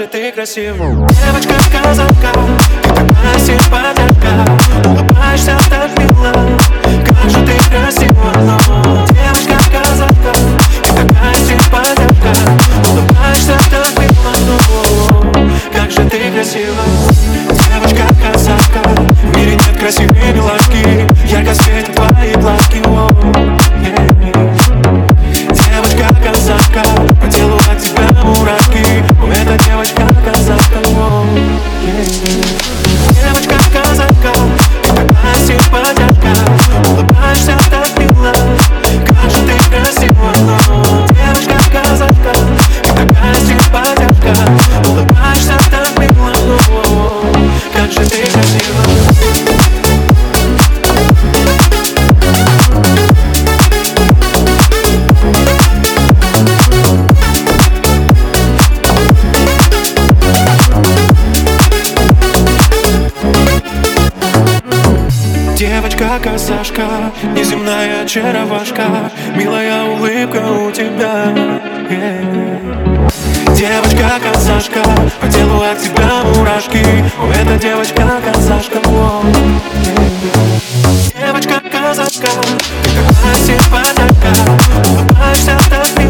же ты красива. Девочка-казака, ты такая симпатяка, улыбаешься так мило, как же ты красива. Девочка-казака, ты такая симпатяка, улыбаешься так мило, как же ты красива. Девочка-казака, в мире нет красивее милашки, ярко светят твои глазки. Девочка-казака, по телу от тебя мурашки. Это девочка-казака. Девочка-казака, ты такая симпатяка, улыбаешься так мило, как же ты красива. Девочка-казака, ты такая симпатяка, улыбаешься так мило, как же ты красива. Девочка-казашка, неземная очаровашка, милая улыбка у тебя. Девочка-казашка, по телу от тебя мурашки. Это девочка-казашка. Девочка-казашка, ты такая симпатяка, улыбаешься так.